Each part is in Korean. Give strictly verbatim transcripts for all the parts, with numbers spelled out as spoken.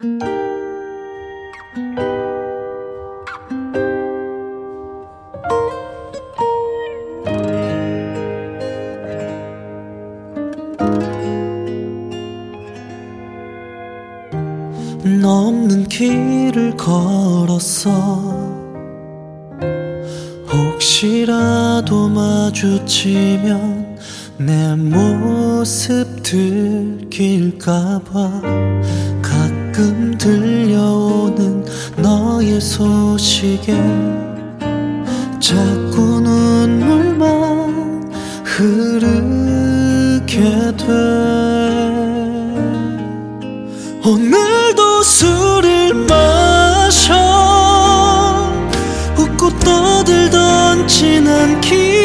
너 없는 길을 걸었어. 혹시라도 마주치면 내 모습 들킬까봐 가끔 들려오는 너의 소식에 자꾸 눈물만 흐르게 돼. 오늘도 술을 마셔 웃고 떠들던 지난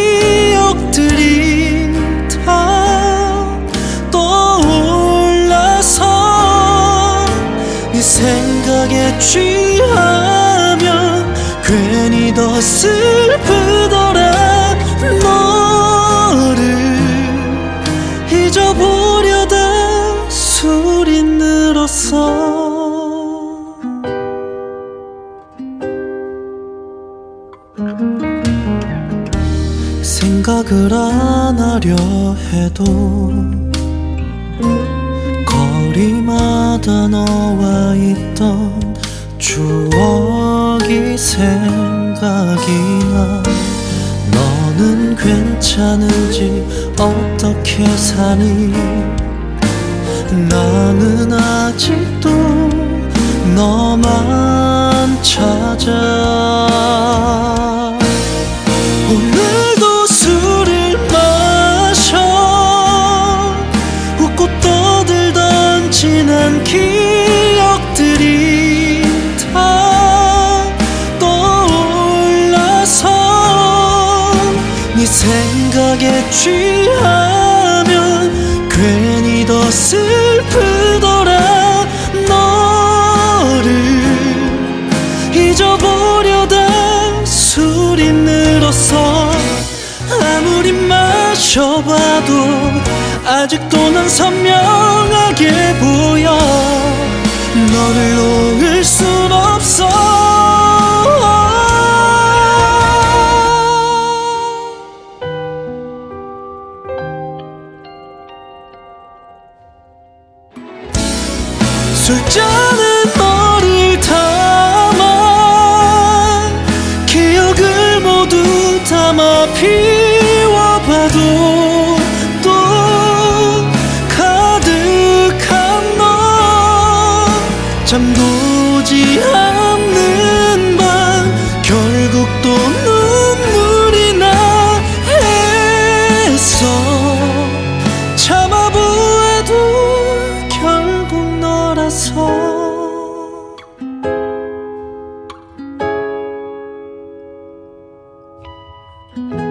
기억들이 다 떠올라서 네 생각에 취하면 괜히 더 슬프더라. 너를 잊어보려다 술이 늘었어. 생각을 안 하려 해도 거리마다 너와 있던 추억이 생각이 나. 너는 괜찮은지 어떻게 사니? 나는 아직도 너만 찾아. 오늘도 술을 마셔 웃고 떠들던 지난 기억들이 다 떠올라서 네 생각에 취하면 괜히 더 슬프더라. 너를 잊어보려다 술이 늘었어. 아무리 마셔봐도 아직도 난 선명하게 보여. 너를 놓을 순 없어. 술잔은 너를 담아 기억을 모두 담아 피워봐도 또 가득한 너 잠도지 않는 밤 결국 또 눈물이 나 했어. 참아보아도 결국 너라서. thank you